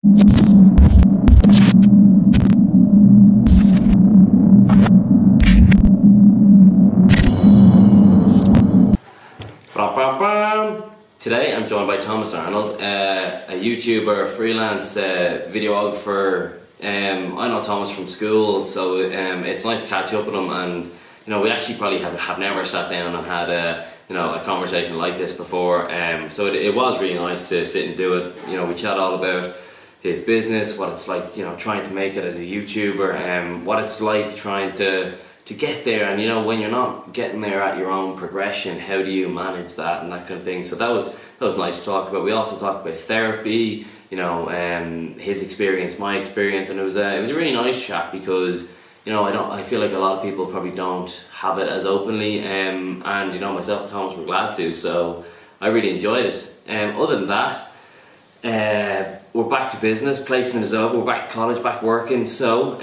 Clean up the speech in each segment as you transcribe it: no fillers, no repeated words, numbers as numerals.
Today I'm joined by Thomas Arnold, a YouTuber, freelance videographer. I know Thomas from school, so it's nice to catch up with him. And we actually probably have never sat down and had a conversation like this before. So it was really nice to sit and do it. We chat all about his business, what it's like, trying to make it as a YouTuber, what it's like trying to get there, and when you're not getting there at your own progression, how do you manage that and that kind of thing. So that was nice to talk about. We also talked about therapy, his experience, my experience, and it was a really nice chat because I feel like a lot of people probably don't have it as openly, and myself and Thomas were glad to, so I really enjoyed it. Other than that, we're back to business. Placement is over. We're back to college, back working. So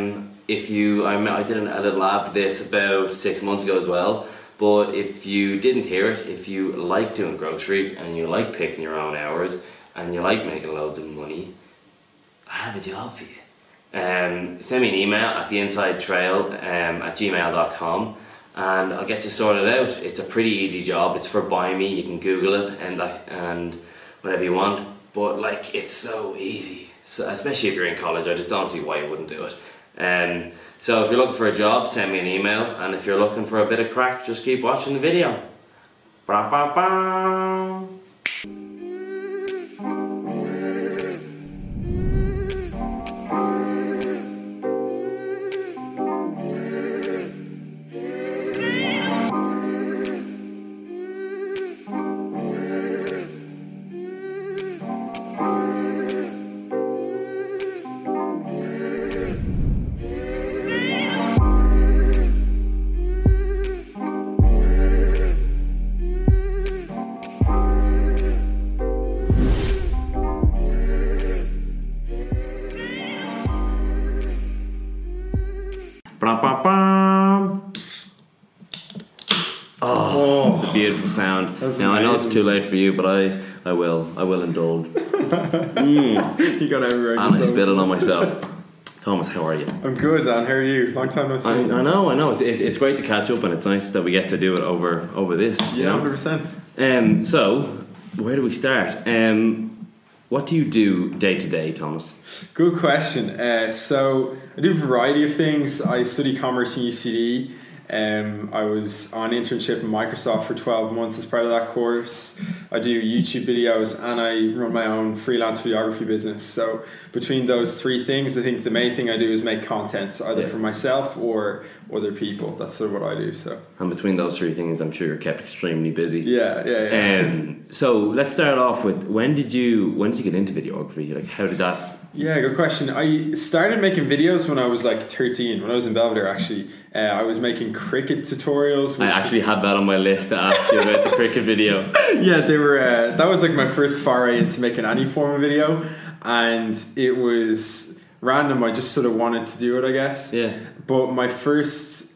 I did a little ad for this about 6 months ago as well. But if you didn't hear it, if you like doing groceries and you like picking your own hours and you like making loads of money, I have a job for you. Send me an email at theinsidetrail@gmail.com and I'll get you sorted out. It's a pretty easy job. It's for Buy Me. You can Google it and whatever you want. But it's so easy. So especially if you're in college, I just don't see why you wouldn't do it. So if you're looking for a job, send me an email, and if you're looking for a bit of crack, just keep watching the video. Ba, ba, ba. Oh, beautiful sound. Now I know it's too late for you, but I will indulge. You got everywhere. And I spit it on myself. Thomas, how are you? I'm good, Dan. How are you? Long time no see. I know. It's great to catch up, and it's nice that we get to do it over this. Yeah, 100%. So where do we start? What do you do day to day, Thomas? Good question. So I do a variety of things. I study commerce in UCD. I was on internship in Microsoft for 12 months as part of that course. I do YouTube videos and I run my own freelance videography business. So between those three things, I think the main thing I do is make content either for myself or other people. That's sort of what I do. So, and between those three things, I'm sure you're kept extremely busy. Yeah. So let's start off with when did you get into videography? How did that? Yeah, good question. I started making videos when I was 13, when I was in Belvedere actually. I was making cricket tutorials. I actually had that on my list to ask you about the cricket video. Yeah, they were. That was my first foray into making any form of video, and it was random. I just sort of wanted to do it, I guess. Yeah. But my first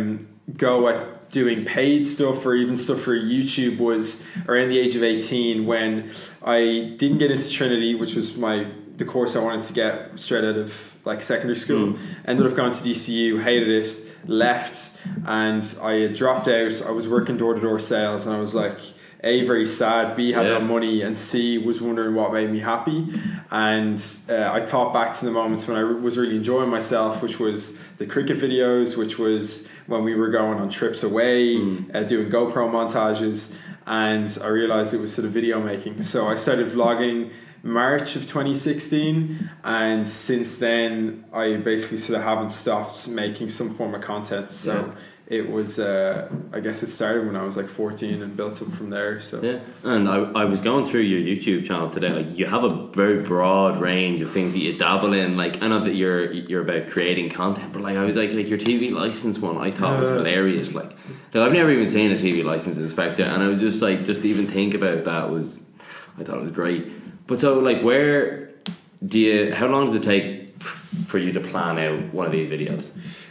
go at doing paid stuff or even stuff for YouTube was around the age of 18 when I didn't get into Trinity, which was the course I wanted to get straight out of secondary school. Ended up going to DCU, hated it, left, and I had dropped out. I was working door-to-door sales, and I was A, very sad, B, had no money, and C, was wondering what made me happy. And I thought back to the moments when I was really enjoying myself, which was the cricket videos, which was when we were going on trips away, doing GoPro montages, and I realised it was sort of video making. So I started vlogging March of 2016, and since then I basically sort of haven't stopped making some form of content. So it was I guess it started when I was 14 and built up from there. So yeah. And I was going through your YouTube channel today. You have a very broad range of things that you dabble in. I know that you're about creating content, but I was your TV license one I thought was hilarious. I've never even seen a TV license inspector, and I was just just to even think about that I thought it was great. But so where how long does it take for you to plan out one of these videos?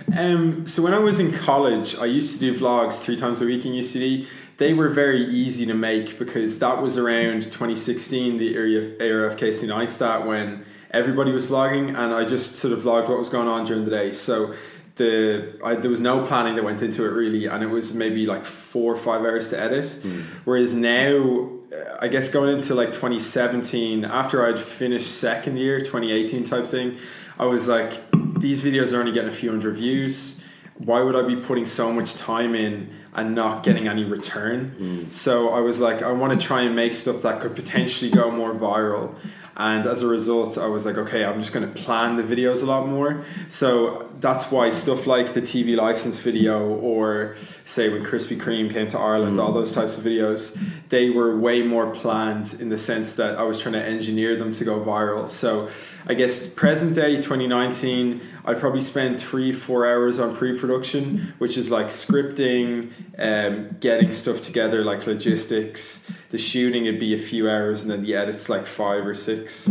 So when I was in college, I used to do vlogs 3 times a week in UCD. They were very easy to make because that was around 2016, the era of Casey Neistat, when everybody was vlogging, and I just sort of vlogged what was going on during the day. So there was no planning that went into it really, and it was maybe like 4 or 5 hours to edit. Whereas now, I guess going into like 2017, after I'd finished second year, 2018 type thing, I was like, these videos are only getting a few hundred views. Why would I be putting so much time in and not getting any return? So I was like, I want to try and make stuff that could potentially go more viral. And as a result, I was like, okay, I'm just going to plan the videos a lot more. So that's why stuff like the TV license video, or say when Krispy Kreme came to Ireland, all those types of videos, they were way more planned in the sense that I was trying to engineer them to go viral. So I guess present day 2019, I'd probably spend 3-4 hours on pre-production, which is like scripting, getting stuff together, like logistics. The shooting would be a few hours, and then the edit's like 5 or 6.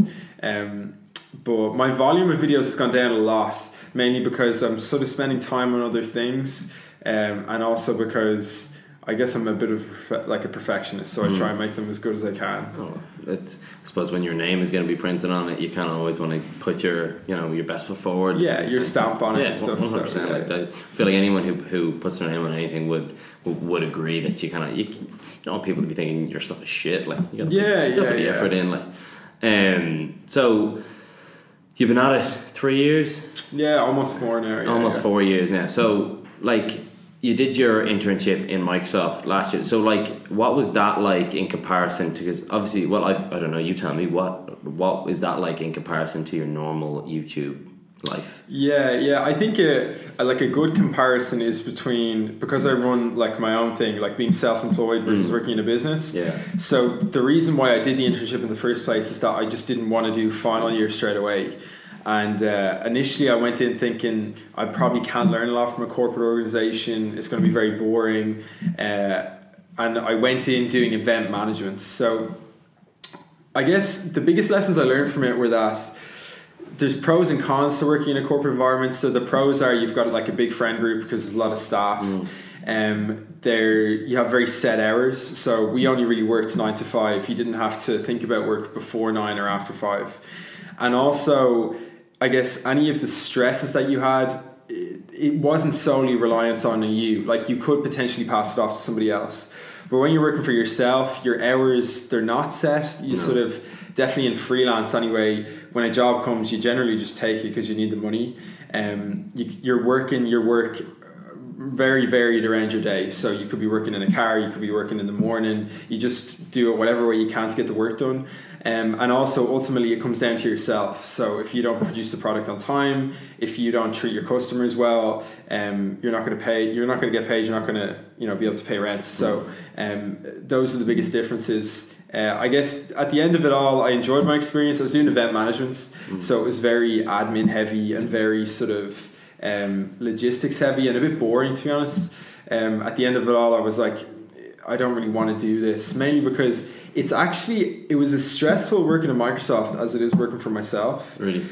But my volume of videos has gone down a lot, mainly because I'm sort of spending time on other things, and also because I guess I'm a bit of like a perfectionist, so I try and make them as good as I can. Oh, I suppose when your name is going to be printed on it, you kind of always want to put your best foot forward. Yeah, your stamp on it and stuff. 100%. So, yeah. Like I feel like anyone who puts their name on anything would agree that you don't want people to be thinking your stuff is shit. Like you gotta put the effort in. Like, so you've been at it 3 years. Yeah, almost 4 now. Yeah, almost 4 years now. So like, you did your internship in Microsoft last year. So like, what was that like in comparison to? Because obviously, well, I don't know. You tell me what is that like in comparison to your normal YouTube life? Yeah. I think like a good comparison is between, because I run like my own thing, like being self-employed versus working in a business. Yeah. So the reason why I did the internship in the first place is that I just didn't want to do final year straight away. And initially I went in thinking I probably can't learn a lot from a corporate organization. It's going to be very boring. And I went in doing event management. So I guess the biggest lessons I learned from it were that there's pros and cons to working in a corporate environment. So the pros are you've got like a big friend group because there's a lot of staff. You have very set hours. So we only really worked 9 to 5. You didn't have to think about work before 9 or after 5. And also, I guess any of the stresses that you had, it wasn't solely reliant on you. Like you could potentially pass it off to somebody else. But when you're working for yourself, your hours, they're not set. You sort of, definitely in freelance anyway, when a job comes, you generally just take it because you need the money. You're working your work very varied around your day. So you could be working in a car, you could be working in the morning. You just do it whatever way you can to get the work done. And also ultimately it comes down to yourself. So if you don't produce the product on time, if you don't treat your customers well, you're not going to get paid, you're not going to be able to pay rent. So those are the biggest differences. I guess at the end of it all, I enjoyed my experience. I was doing event management, so it was very admin heavy and very sort of logistics heavy and a bit boring, to be honest. At the end of it all, I was like, I don't really want to do this, mainly because it was as stressful working at Microsoft as it is working for myself. Really?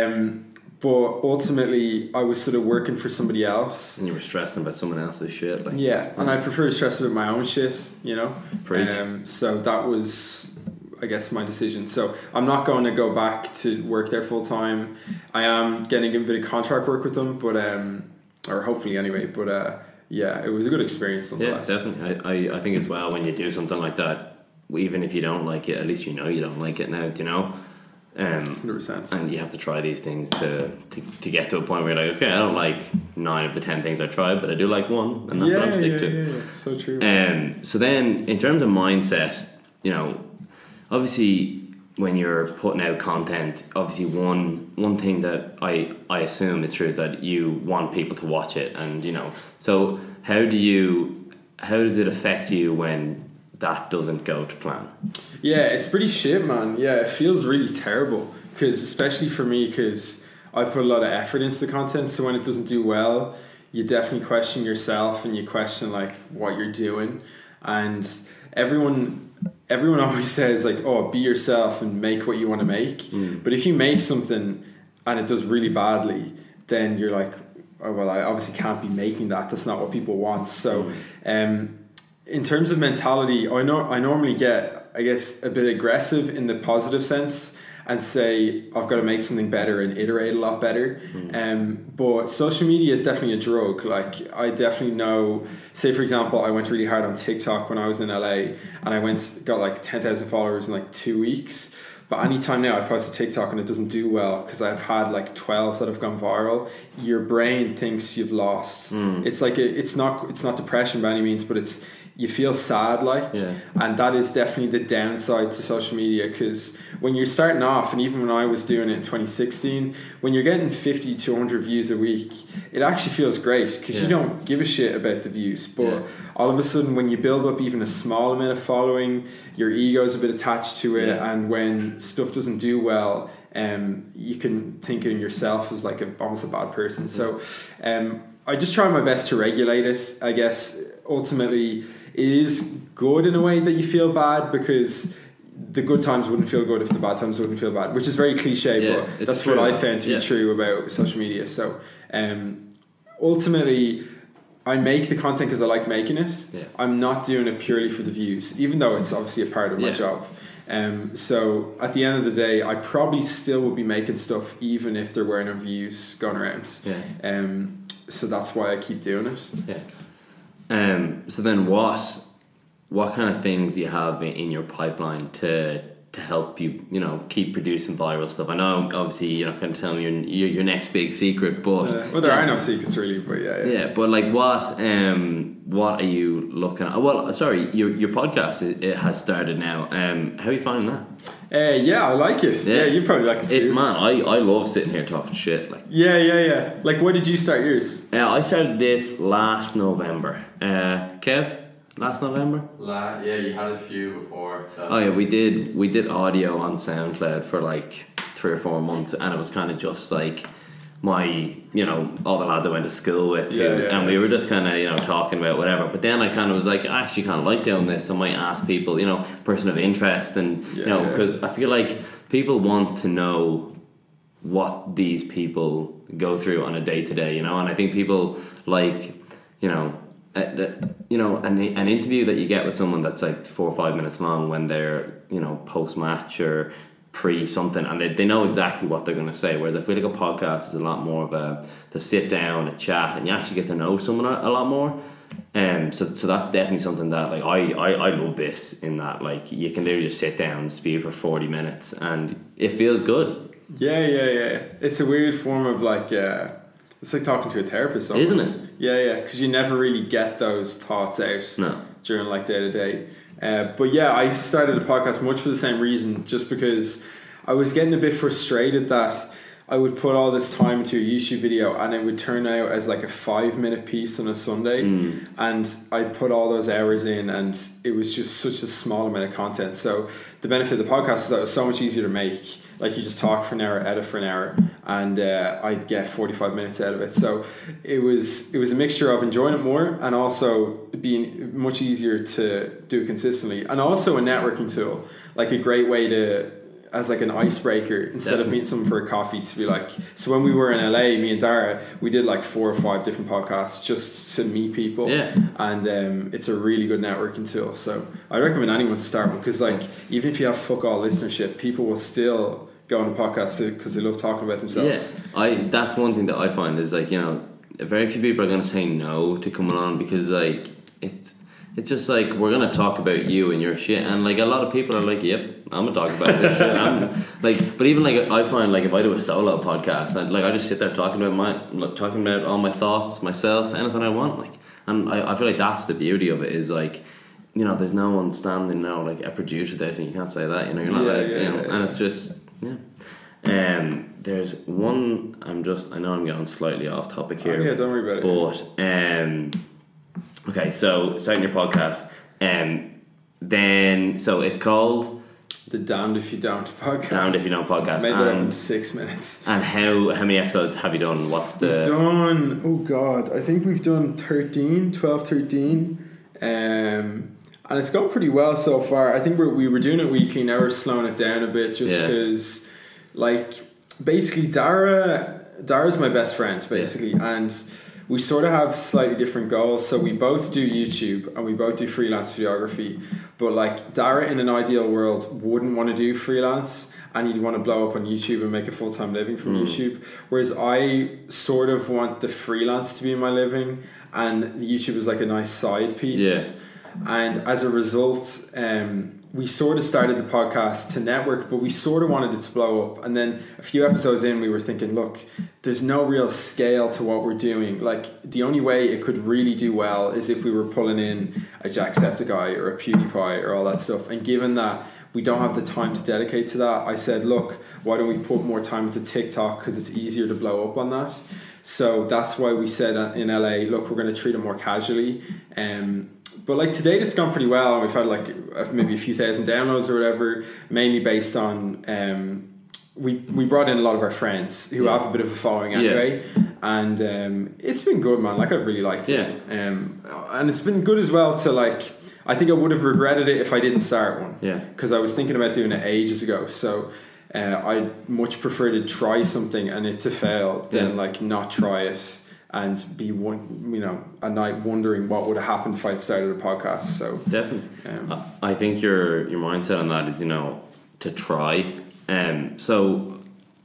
But ultimately I was sort of working for somebody else, and you were stressing about someone else's shit. Like, and I prefer to stress about my own shit, Preach. So that was, I guess, my decision. So I'm not going to go back to work there full time. I am getting a bit of contract work with them, but or hopefully anyway, but it was a good experience nonetheless. Yeah, definitely. I think as well, when you do something like that, even if you don't like it, at least you don't like it now, 100%. And you have to try these things to get to a point where you're like, okay, I don't like 9 of the 10 things I tried, but I do like one, and that's what I'm stick to. Yeah. So true. So then, in terms of mindset, obviously when you're putting out content, obviously one thing that I assume is true is that you want people to watch it, and so how does it affect you when that doesn't go to plan? Yeah, it's pretty shit, man. Yeah, it feels really terrible, because especially for me, because I put a lot of effort into the content, so when it doesn't do well, you definitely question yourself and you question like what you're doing. And everyone always says like, oh, be yourself and make what you want to make. But if you make something and it does really badly, then you're like, oh well, I obviously can't be making that. That's not what people want. So in terms of mentality, I normally get, I guess, a bit aggressive in the positive sense, and say I've got to make something better and iterate a lot better. But social media is definitely a drug. Like I definitely know, say for example, I went really hard on TikTok when I was in LA, and I got like 10,000 followers in like 2 weeks. But anytime now I post a TikTok and it doesn't do well because I've had like 12 that have gone viral, your brain thinks you've lost. It's like it's not depression by any means, but you feel sad, and that is definitely the downside to social media, because when you're starting off, and even when I was doing it in 2016, when you're getting 50 to 100 views a week, it actually feels great because you don't give a shit about the views, but all of a sudden when you build up even a small amount of following, your ego's a bit attached to it, and when stuff doesn't do well, you can think of yourself as like almost a bad person. So I just try my best to regulate it. I guess ultimately it is good in a way that you feel bad, because the good times wouldn't feel good if the bad times wouldn't feel bad, which is very cliche, but that's true. What I found to be true about social media. So ultimately I make the content because I like making it. I'm not doing it purely for the views, even though it's obviously a part of my job. So at the end of the day, I probably still would be making stuff even if there were no views going around. So that's why I keep doing it. So then what kind of things do you have in your pipeline to help you, keep producing viral stuff? I know obviously you're not going to tell me your next big secret, but well, there are no secrets really, but but like what are you looking at? Well, sorry, your podcast it has started now. How are you finding that? I like it. You probably like it too. Man, I love sitting here talking shit. Like Like, when did you start yours? I started this last November. Kev, last November. You had a few before. We did audio on SoundCloud for like 3 or 4 months, and it was kind of just like my, all the lads I went to school with, and we were just kind of, talking about whatever. But then I kind of was like, I actually kind of like doing this. I might ask people, person of interest, and because I feel like people want to know what these people go through on a day to day, and I think people like, an interview that you get with someone that's like 4 or 5 minutes long when they're, post match or pre something, and they know exactly what they're going to say, whereas I feel like a podcast is a lot more of to sit down, a chat, and you actually get to know someone a lot more. So that's definitely something that like I love this, in that like you can literally just sit down and speak for 40 minutes and it feels good. It's a weird form of like it's like talking to a therapist almost. Isn't it? Because you never really get those thoughts out during like day to day. But I started a podcast much for the same reason, just because I was getting a bit frustrated that I would put all this time into a YouTube video and it would turn out as like a 5-minute piece on a Sunday, and I'd put all those hours in and it was just such a small amount of content. So the benefit of the podcast is that it was so much easier to make. Like, you just talk for an hour, edit for an hour, and I'd get 45 minutes out of it. So it was a mixture of enjoying it more and also being much easier to do it consistently, and also a networking tool, like a great way to, as like an icebreaker, instead of meeting someone for a coffee, to be like, so when we were in LA, me and Dara, we did like 4 or 5 different podcasts just to meet people, and it's a really good networking tool. So I recommend anyone to start one, because like, even if you have fuck all listenership, people will still go on a podcast because they love talking about themselves. That's one thing that I find is like, very few people are going to say no to coming on, because like it's just like, we're going to talk about you and your shit, and like a lot of people are like, yep, I'm going to talk about this shit. I'm like, but even like I find like if I do a solo podcast, I just sit there talking about all my thoughts, myself, anything I want, like, and I feel like that's the beauty of it, is like, there's no one standing now like a producer there saying you can't say that, you're not and it's just there's one, I know I'm getting slightly off topic here. Don't worry about it. But okay, so starting your podcast, then so it's called the Damned If You Don't podcast. Damned If You Don't podcast. Made that up in 6 minutes. And how many episodes have you done? What's the? We've done, oh god, I think we've done 12, 13. And it's gone pretty well so far. I think we were doing it weekly. Now we're slowing it down a bit, just because, like, basically Dara's my best friend, basically, and we sort of have slightly different goals. So we both do YouTube and we both do freelance videography, but like Dara in an ideal world wouldn't want to do freelance, and you'd want to blow up on YouTube and make a full-time living from YouTube. Whereas I sort of want the freelance to be my living, and the YouTube is like a nice side piece. Yeah. And as a result, we sort of started the podcast to network, but we sort of wanted it to blow up. And then a few episodes in, we were thinking, look, there's no real scale to what we're doing. Like, the only way it could really do well is if we were pulling in a Jacksepticeye or a PewDiePie or all that stuff. And given that we don't have the time to dedicate to that, I said, look, why don't we put more time into TikTok, because it's easier to blow up on that. So that's why we said in LA, look, we're going to treat it more casually. But like, to date, it's gone pretty well, and we've had like maybe a few thousand downloads or whatever, mainly based on we brought in a lot of our friends who have a bit of a following anyway, and it's been good, man. Like, I've really liked it, and it's been good as well to like. I think I would have regretted it if I didn't start one, because I was thinking about doing it ages ago. So I'd much prefer to try something and it to fail than like not try it and be a night wondering what would have happened if I'd started a podcast. So definitely, I think your mindset on that is to try. So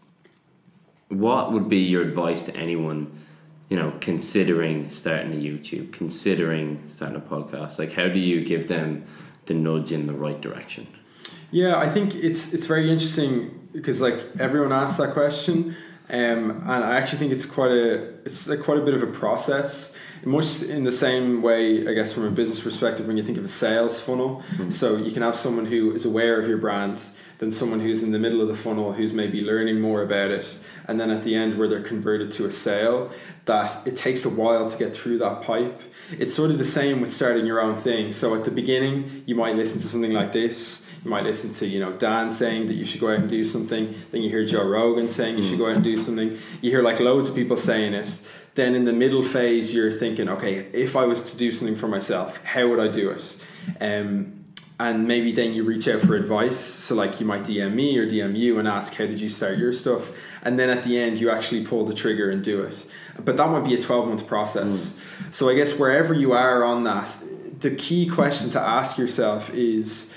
what would be your advice to anyone considering starting a YouTube, considering starting a podcast? Like, how do you give them the nudge in the right direction? Yeah, I think it's very interesting, because like everyone asks that question. And I actually think it's quite a bit of a process, much in the same way, I guess, from a business perspective, when you think of a sales funnel. So you can have someone who is aware of your brand, then someone who's in the middle of the funnel who's maybe learning more about it, and then at the end where they're converted to a sale, that it takes a while to get through that pipe. It's sort of the same with starting your own thing. So at the beginning, you might listen to something like this. You might listen to, Dan saying that you should go out and do something. Then you hear Joe Rogan saying you should go out and do something. You hear like loads of people saying it. Then in the middle phase, you're thinking, okay, if I was to do something for myself, how would I do it? And maybe then you reach out for advice. So like, you might DM me or DM you and ask, how did you start your stuff? And then at the end, you actually pull the trigger and do it. But that might be a 12-month process. So I guess wherever you are on that, the key question to ask yourself is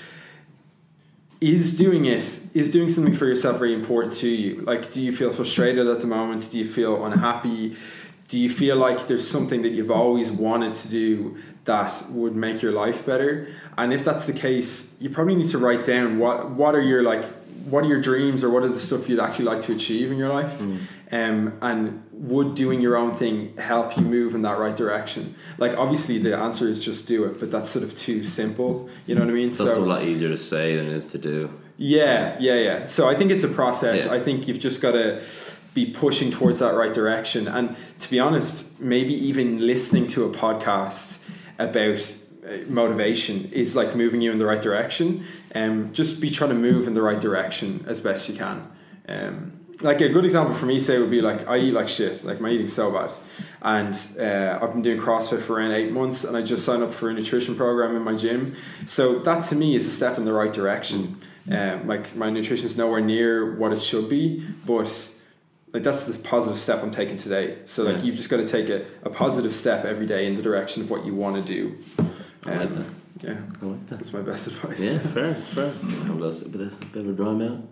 doing something for yourself very important to you? Like, do you feel frustrated at the moment? Do you feel unhappy? Do you feel like there's something that you've always wanted to do that would make your life better? And if that's the case, you probably need to write down what are your dreams, or what are the stuff you'd actually like to achieve in your life? And would doing your own thing help you move in that right direction? Like, obviously the answer is just do it, but that's sort of too simple, you know what I mean? That's a lot easier to say than it is to do. Yeah. So I think it's a process. I think you've just got to be pushing towards that right direction. And to be honest, maybe even listening to a podcast about motivation is like moving you in the right direction. Just be trying to move in the right direction as best you can. Like, a good example for me, say, would be like, I eat like shit. Like, my eating's so bad, and I've been doing CrossFit for around 8 months, and I just signed up for a nutrition program in my gym. So that to me is a step in the right direction. Like, my nutrition is nowhere near what it should be, but like, that's the positive step I'm taking today. So like, you've just got to take a positive step every day in the direction of what you want to do. I like that. Yeah, I like that. That's my best advice. Yeah, fair. Have a bit of a dry mouth.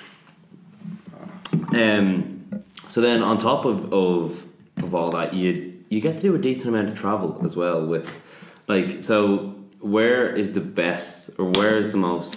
So then, on top of all that, you get to do a decent amount of travel as well. With like, so where is the best, or where's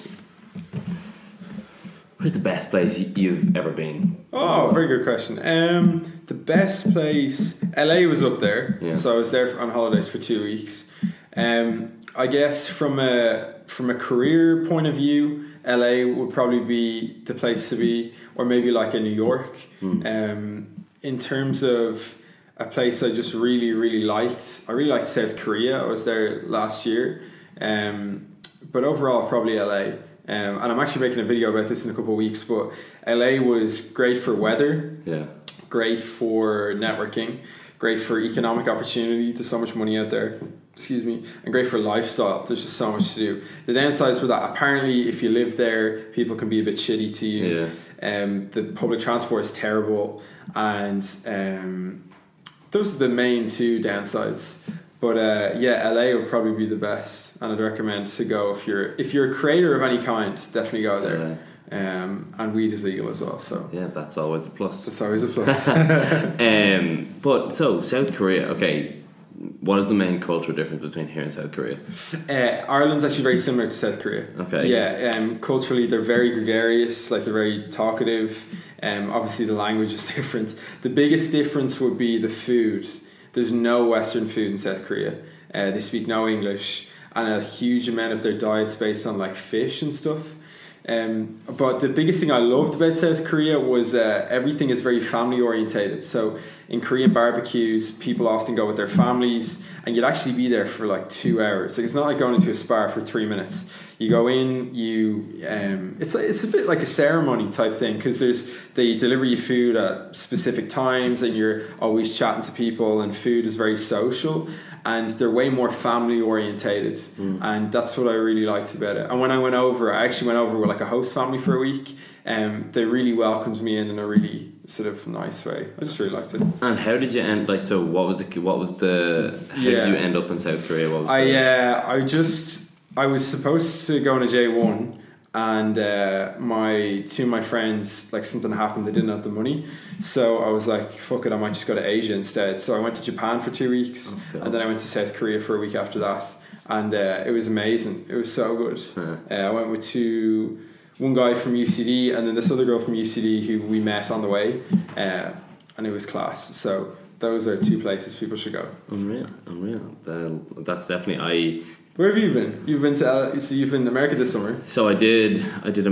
the best place you've ever been? Oh, very good question. The best place, LA was up there. Yeah. So I was there on holidays for 2 weeks. I guess from a career point of view, LA would probably be the place to be, or maybe like a New York. In terms of a place I just really, really liked, I really liked South Korea. I was there last year. But overall, probably LA. And I'm actually making a video about this in a couple of weeks, but LA was great for weather, great for networking, great for economic opportunity. There's so much money out there, and great for lifestyle. There's just so much to do. The downsides with that, apparently if you live there, people can be a bit shitty to you. The public transport is terrible, and those are the main two downsides. But LA would probably be the best, and I'd recommend to go if you're a creator of any kind. Definitely go there. and weed is legal as well. So Yeah, that's always a plus. that's always a plus. But so South Korea, okay. What is the main cultural difference between here and South Korea? Ireland's actually very similar to South Korea. Okay. Yeah, culturally they're very gregarious, like they're very talkative. Obviously the language is different. The biggest difference would be the food. There's no Western food in South Korea. They speak no English, and a huge amount of their diet's based on like fish and stuff. But the biggest thing I loved about South Korea was everything is very family orientated. So in Korean barbecues, people often go with their families, and you'd actually be there for like 2 hours. Like, it's not like going into a spa for 3 minutes. You go in, it's a bit like a ceremony type thing, because they deliver you food at specific times, and you're always chatting to people, and food is very social. And they're way more family orientated, and that's what I really liked about it. And when I went over, I actually went over with like a host family for a week. They really welcomed me in a really sort of nice way. I just really liked it. And how did you end? Like, so what was the? How did you end up in South Korea? What was I was supposed to go on a J1. And two of my friends, like, something happened, they didn't have the money, so I was like, fuck it, I might just go to Asia instead. So I went to Japan for 2 weeks, and then I went to South Korea for a week after that, and it was amazing. It was so good. I went with one guy from UCD and then this other girl from UCD who we met on the way, and it was class. So those are 2 places people should go. Unreal. That's definitely Where have you been? You've been you've been in America this summer. So I did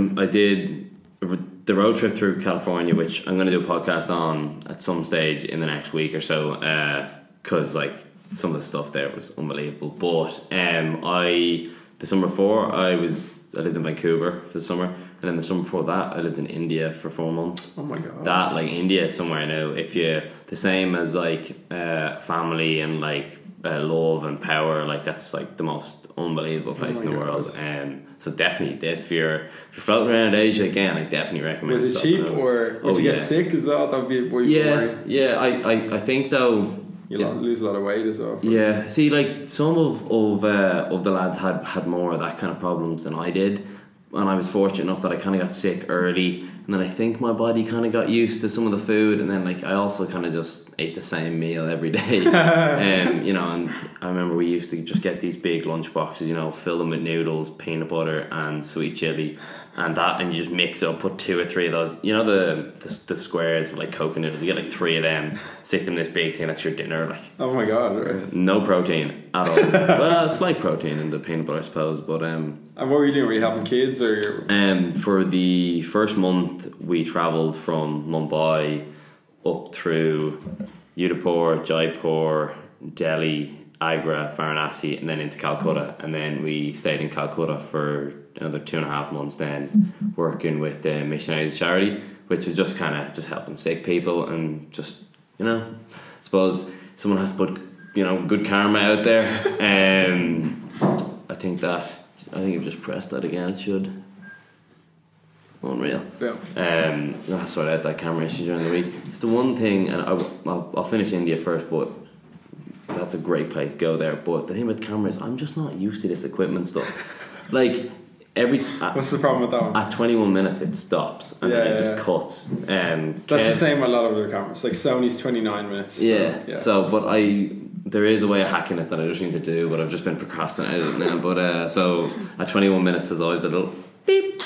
the road trip through California, which I'm going to do a podcast on at some stage in the next week or so, because like some of the stuff there was unbelievable. But the summer before I lived in Vancouver for the summer, and then the summer before that I lived in India for 4 months. Oh my god! That, like, India is somewhere now. If you the same as like family and like love and power, like that's like the most unbelievable place in the world. So definitely, if you're floating around Asia again, I definitely recommend. Was it cheap, or would you get sick as well? That would be yeah. I think though. Lose a lot of weight as well. Yeah, see, like some of the lads had more of that kind of problems than I did, and I was fortunate enough that I kind of got sick early, and then I think my body kind of got used to some of the food, and then like I also kind of just ate the same meal every day. And I remember we used to just get these big lunch boxes, fill them with noodles, peanut butter, and sweet chili. And you just mix it up, put 2 or 3 of those, the squares with like coconut noodles. You get like 3 of them, stick them in this big thing. That's your dinner. Like, oh my god! Right. No protein at all. Well, slight protein in the peanut butter, I suppose. But and what were you doing? Were you helping kids or? For the first month, we travelled from Mumbai up through Udaipur, Jaipur, Delhi, Agra, Varanasi, and then into Calcutta. And then we stayed in Calcutta for another 2.5 months, then working with the Missionaries Charity, which was just kind of just helping sick people, and just I suppose someone has to put good karma out there. I think you've just pressed that again. It should. Unreal. Yeah. I'll sort out that camera issue during the week. It's the one thing, and I'll finish India first, but that's a great place to go there. But the thing with cameras, I'm just not used to this equipment stuff. Like what's the problem with that one? At 21 minutes it stops, and then it just cuts. That's the same with a lot of other cameras. Like Sony's 29 minutes. So but there is a way of hacking it that I just need to do, but I've just been procrastinating it now. But so at 21 minutes there's always a little beep.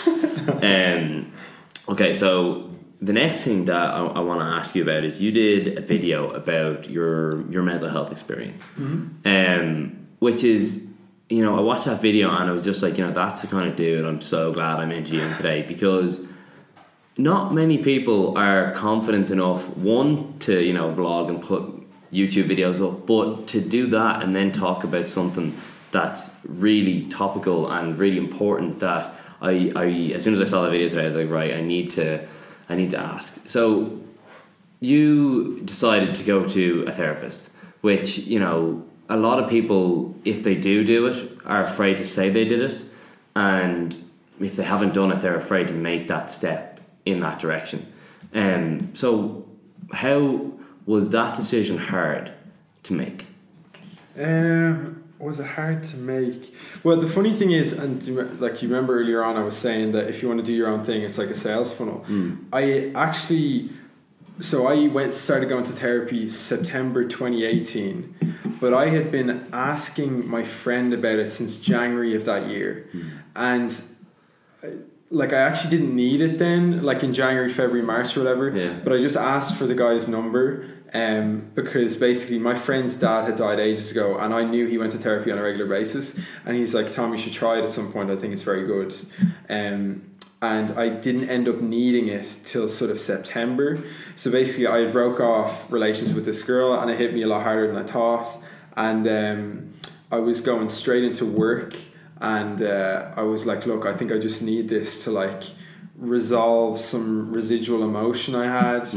Okay, so the next thing that I want to ask you about is you did a video about your mental health experience, which is, I watched that video and I was just like, that's the kind of dude I'm so glad I'm interviewing today, because not many people are confident enough, one, to vlog and put YouTube videos up, but to do that and then talk about something that's really topical and really important, that I as soon as I saw the video today, I was like, right, I need to ask. So you decided to go to a therapist, which, a lot of people, if they do it, are afraid to say they did it, and if they haven't done it, they're afraid to make that step in that direction. So how was that decision hard to make? Well, was it hard to make? Well, the funny thing is, and like you remember earlier on, I was saying that if you want to do your own thing, it's like a sales funnel. I actually, so I started going to therapy September 2018, but I had been asking my friend about it since January of that year, and like I actually didn't need it then, like in January, February, March or whatever. But I just asked for the guy's number. Because basically my friend's dad had died ages ago, and I knew he went to therapy on a regular basis, and he's like, Tom, you should try it at some point, I think it's very good. And I didn't end up needing it till sort of September. So basically I broke off relations with this girl, and it hit me a lot harder than I thought, and I was going straight into work, and I was like, look, I think I just need this to like resolve some residual emotion I had.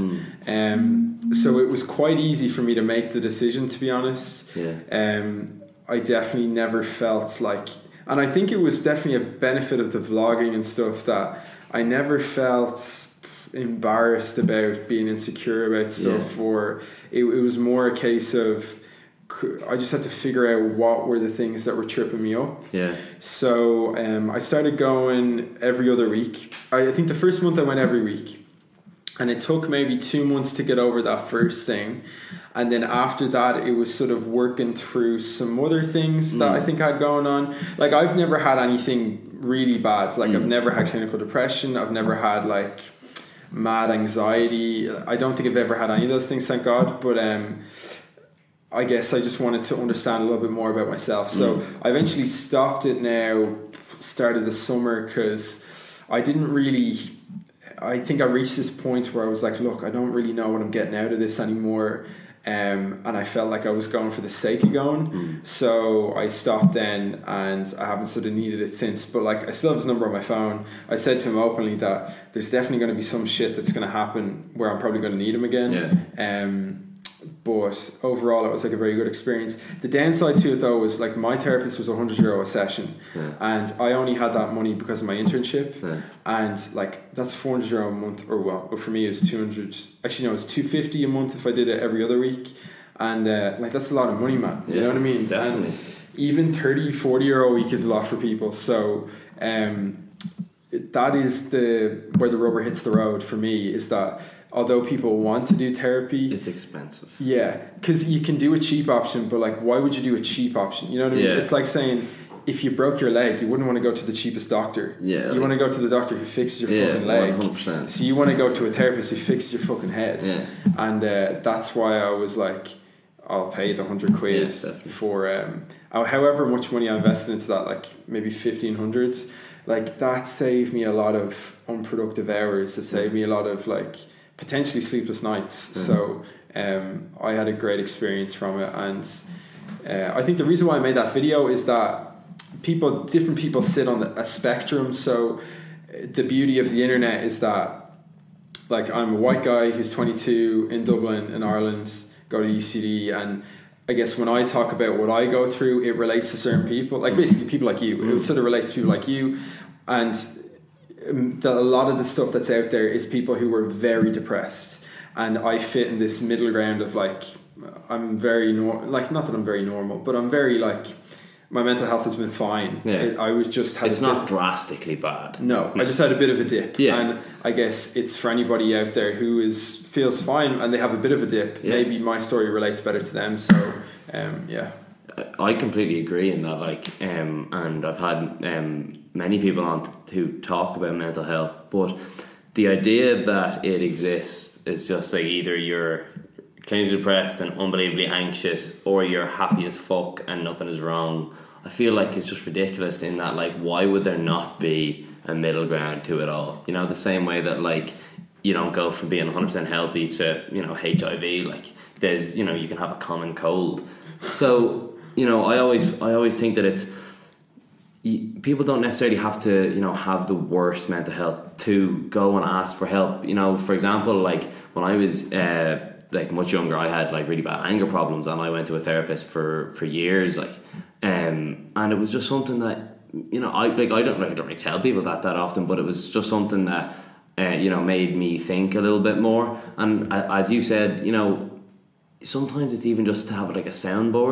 So it was quite easy for me to make the decision, to be honest. I definitely never felt like, and I think it was definitely a benefit of the vlogging and stuff, that I never felt embarrassed about being insecure about stuff, or it was more a case of I just had to figure out what were the things that were tripping me up. So I started going every other week. I think the first month I went every week, and it took maybe 2 months to get over that first thing, and then after that it was sort of working through some other things that I think I had going on. Like I've never had anything really bad. Like I've never had clinical depression, I've never had like mad anxiety. I don't think I've ever had any of those things, thank God. But I guess I just wanted to understand a little bit more about myself. So I eventually stopped it now, started the summer, because I didn't really, I think I reached this point where I was like, look, I don't really know what I'm getting out of this anymore. And I felt like I was going for the sake of going. So I stopped then, and I haven't sort of needed it since. But like I still have his number on my phone. I said to him openly that there's definitely going to be some shit that's going to happen where I'm probably going to need him again. But overall it was like a very good experience. The downside to it though was like my therapist was €100 a session, and I only had that money because of my internship, and like that's €400 a month, or well for me it was 200, actually no, it's 250 a month if I did it every other week, and like that's a lot of money, man. You know what I mean? Definitely. And even 30-40 euro a week is a lot for people. So that is where the rubber hits the road for me, is that although people want to do therapy, it's expensive. Because you can do a cheap option, but like why would you do a cheap option? You know what I mean? It's like saying if you broke your leg, you wouldn't want to go to the cheapest doctor. You want to go to the doctor who fixes your fucking leg. 100%. So you want to go to a therapist who fixes your fucking head. And that's why I was like, I'll pay the £100 for however much money I invested into that, like maybe 1,500. Like that saved me a lot of unproductive hours. It saved me a lot of like potentially sleepless nights. So I had a great experience from it, and I think the reason why I made that video is that different people sit on a spectrum. So the beauty of the internet is that like I'm a white guy who's 22 in Dublin in Ireland, go to UCD, and I guess when I talk about what I go through, it relates to certain people, like basically people like you. It sort of relates to people like you, and a lot of the stuff that's out there is people who were very depressed, and I fit in this middle ground of like I'm very like not that I'm very normal, but I'm very like my mental health has been fine. I was just had it's not drastically bad. No, I just had a bit of a dip, and I guess it's for anybody out there who feels fine and they have a bit of a dip. Maybe my story relates better to them. So I completely agree in that, like, and I've had many people on who talk about mental health, but the idea that it exists is just like either you're clinically depressed and unbelievably anxious, or you're happy as fuck and nothing is wrong. I feel like it's just ridiculous in that, like, why would there not be a middle ground to it all? You know, the same way that, like, you don't go from being 100% healthy to, you know, HIV. Like, there's, you know, you can have a common cold. So, you know, I always think that it's, people don't necessarily have to, you know, have the worst mental health to go and ask for help. You know, for example, like when I was like much younger, I had like really bad anger problems, and I went to a therapist for years, like, and it was just something that, you know, I don't really tell people that often, but it was just something that you know, made me think a little bit more. And as you said, you know, sometimes it's even just to have like a soundboard.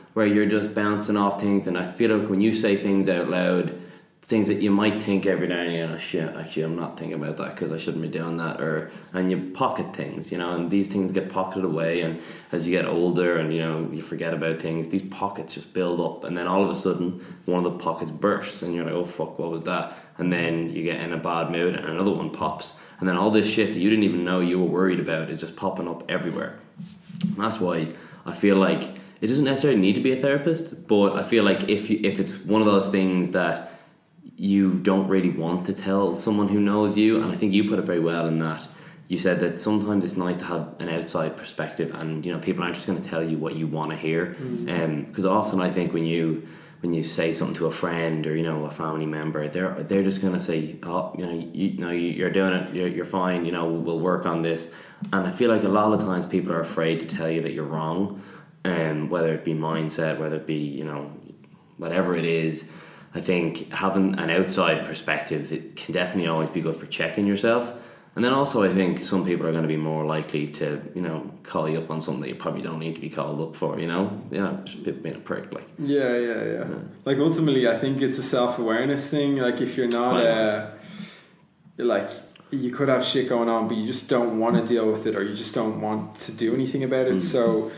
where you're just bouncing off things, and I feel like when you say things out loud, things that you might think every now and again, oh shit, actually I'm not thinking about that because I shouldn't be doing that, and you pocket things, and these things get pocketed away, and as you get older and you forget about things, these pockets just build up, and then all of a sudden one of the pockets bursts and you're like, oh fuck, what was that? And then you get in a bad mood and another one pops, and then all this shit that you didn't even know you were worried about is just popping up everywhere. And that's why I feel like it doesn't necessarily need to be a therapist, but I feel like if it's one of those things that you don't really want to tell someone who knows you, and I think you put it very well in that you said that sometimes it's nice to have an outside perspective, and people aren't just going to tell you what you want to hear, because often I think when you say something to a friend or a family member, they're just going to say, oh, you're doing it, you're fine, we'll work on this. And I feel like a lot of times people are afraid to tell you that you're wrong, whether it be mindset, whether it be whatever it is. I think having an outside perspective, it can definitely always be good for checking yourself. And then also I think some people are going to be more likely to, call you up on something that you probably don't need to be called up for, just being a prick. Like. Yeah. Like ultimately I think it's a self-awareness thing. Like if you're not, like you could have shit going on, but you just don't want to deal with it, or you just don't want to do anything about it. So,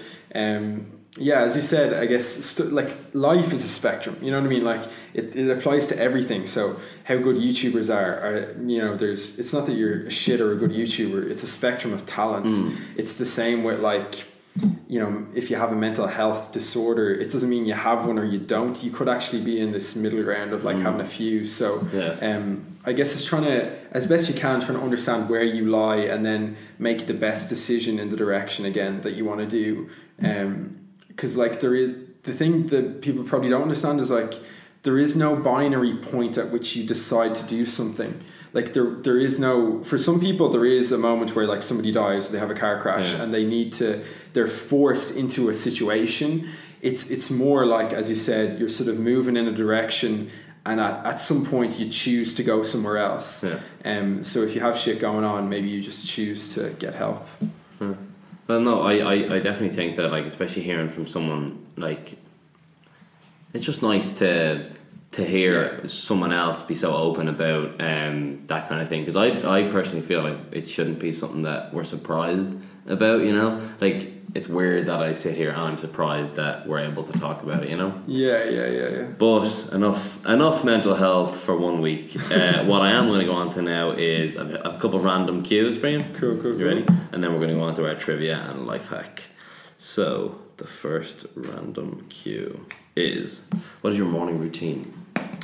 as you said, I guess like life is a spectrum. You know what I mean? Like it applies to everything. So how good YouTubers are it's not that you're a shit or a good YouTuber. It's a spectrum of talents. It's the same with like, if you have a mental health disorder, it doesn't mean you have one or you don't. You could actually be in this middle ground of like having a few. So I guess it's trying to, as best you can, trying to understand where you lie and then make the best decision in the direction again that you want to do. Because like there is the thing that people probably don't understand is like there is no binary point at which you decide to do something. Like there is no, for some people there is a moment where like somebody dies, they have a car crash and they're forced into a situation. It's more like, as you said, you're sort of moving in a direction, and at some point you choose to go somewhere else. So if you have shit going on, maybe you just choose to get help. Well, no, I definitely think that, like, especially hearing from someone, like, it's just nice to hear someone else be so open about that kind of thing, because I personally feel like it shouldn't be something that we're surprised about, like it's weird that I sit here and I'm surprised that we're able to talk about it, Yeah. But enough mental health for 1 week. What I am going to go on to now is a couple of random cues for you. Cool. You ready? And then we're going to go on to our trivia and life hack. So the first random cue is, what is your morning routine?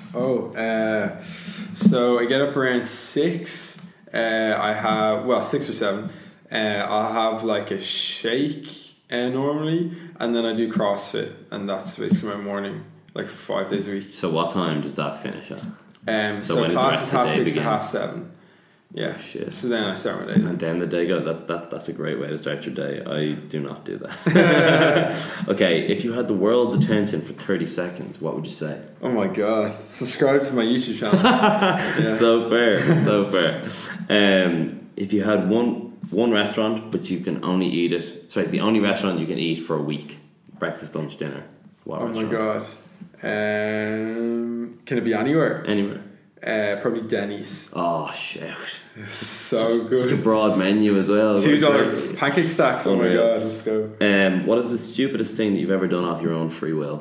So I get up around 6. I have 6 or 7. I'll have like a shake normally, and then I do CrossFit, and that's basically my morning, like 5 days a week. So what time does that finish at? So class is 6:30 to 7:30. Yeah. Oh, shit. So then I start my day. And then the day goes. That's a great way to start your day. I do not do that. Okay, if you had the world's attention for 30 seconds, what would you say? Oh my god! Subscribe to my YouTube channel. Yeah. So fair. If you had one restaurant, but you can only eat it. Sorry, it's the only restaurant you can eat for a week. Breakfast, lunch, dinner. What restaurant? My god! Can it be anywhere? Anywhere. Probably Denny's. Oh shit! So good. Such a broad menu as well. $2 pancake stacks. Oh my god! Let's go. What is the stupidest thing that you've ever done off your own free will?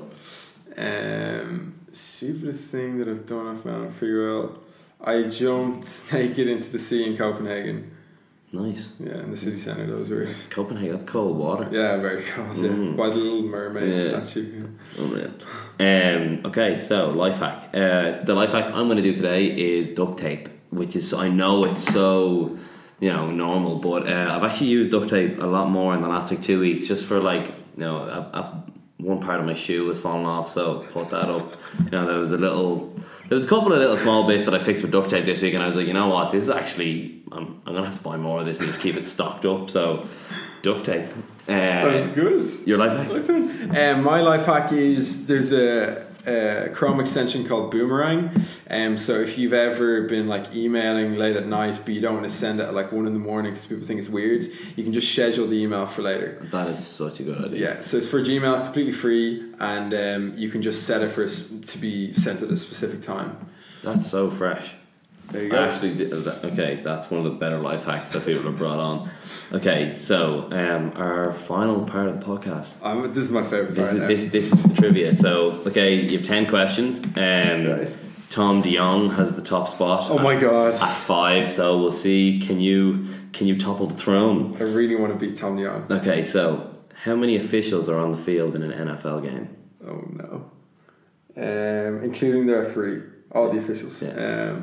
Stupidest thing that I've done off my own free will. I jumped naked into the sea in Copenhagen. Nice. Yeah, in the city centre. That was weird. Copenhagen, that's cold water. Yeah, very cold. Yeah, by the Little Mermaid statue. Oh man. Okay, so life hack. The life hack I'm going to do today is duct tape, which is, I know it's so normal, but I've actually used duct tape a lot more in the last 2 weeks, just for like one part of my shoe was falling off, so put that up. There was a couple of little small bits that I fixed with duct tape this week, and I was like, you know what, this is actually, I'm going to have to buy more of this and just keep it stocked up. So duct tape. That was good. Your life hack? My life hack is, there's a a Chrome extension called Boomerang. So if you've ever been like emailing late at night but you don't want to send it at like 1 a.m. because people think it's weird, you can just schedule the email for later. That is such a good idea. Yeah, so it's for Gmail, completely free, and you can just set it to be sent at a specific time. That's so fresh. There you go. Okay, that's one of the better life hacks that people have brought on. Okay, so our final part of the podcast. This is my favourite part. This is the trivia. So, okay, you have 10 questions. Right. Tom DeJong has the top spot. Oh my god! At 5. So we'll see. Can you topple the throne? I really want to beat Tom DeJong. Okay, so how many officials are on the field in an NFL game? Oh no! Including the referee, all the officials. Yeah.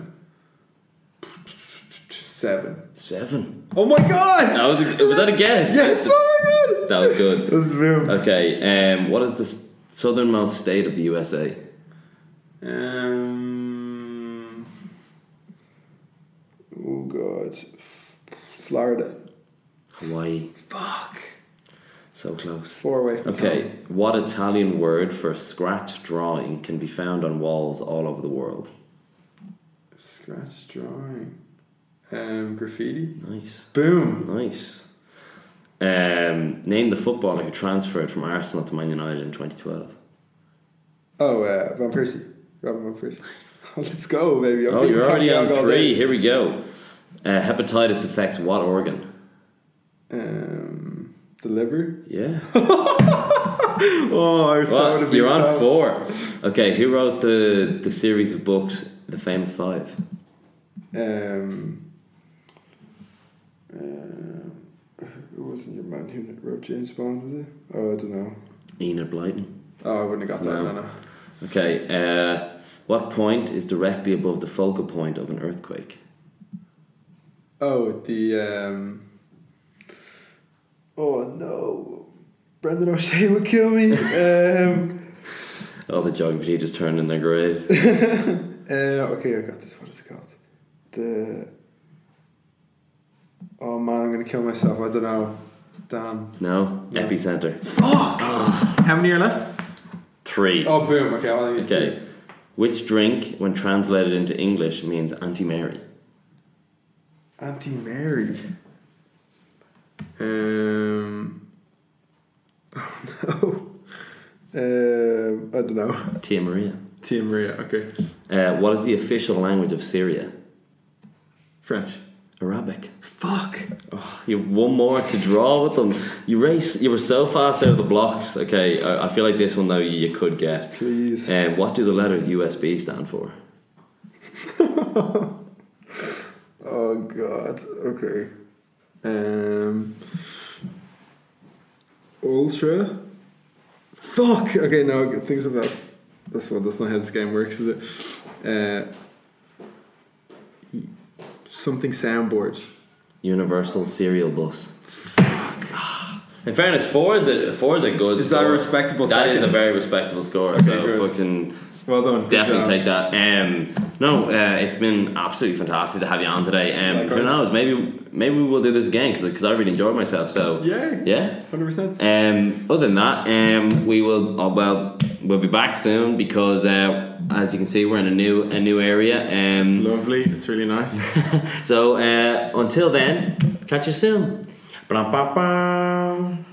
7. Oh my god! Was that a guess? Yes! Oh my god! That was good. That was boom. Okay, what is the southernmost state of the USA? Oh god. Florida. Hawaii. Fuck. So close. 4 away from Okay, Tom. what Italian word for scratch drawing can be found on walls all over the world? Scratch drawing. Graffiti. Nice. Boom. Nice. Name the footballer who transferred from Arsenal to Man United in 2012. Oh, Van Persie. Robin Van Persie. Let's go, baby. You're already on 3. Here we go. Hepatitis affects what organ? The liver. Yeah. Oh, I so Well, you're on 4. Okay, who wrote the series of books, The Famous Five? Who wasn't your man who wrote James Bond, was it? Oh, I don't know. Enid Blyton. Oh, I wouldn't have got that. No. Okay, what point is directly above the focal point of an earthquake? Oh, oh no, Brendan O'Shea would kill me. All the geography just turned in their graves. Okay, I got this. What is it called? Oh man, I'm gonna kill myself. I don't know. Damn. No? Epicenter. Fuck! How many are left? 3. Oh, boom. Okay, I'll use 2. Which drink, when translated into English, means Auntie Mary? Auntie Mary. Oh no. I don't know. Tia Maria. Tia Maria. Okay. What is the official language of Syria? French. Arabic. Fuck. Oh, you have one more to draw with them. You were so fast out of the blocks. Okay, I feel like this one though you could get. Please. What do the letters USB stand for? Oh god. Okay. Ultra. Fuck. Okay, no. Things about this one. That's not how this game works, is it? Something soundboard. Universal Serial Bus. In fairness, 4 is a good. Is score. that a respectable? That seconds? is a very respectable score. Okay, So good. fucking Well done. definitely take that. It's been absolutely fantastic to have you on today. Who Likewise. knows? Maybe we will do this again because I really enjoyed myself. So Yeah. 100%. Other than that, we will. We'll be back soon because as you can see, we're in a new area. It's lovely. It's really nice. So until then, catch you soon. Ba-dum-ba-bum.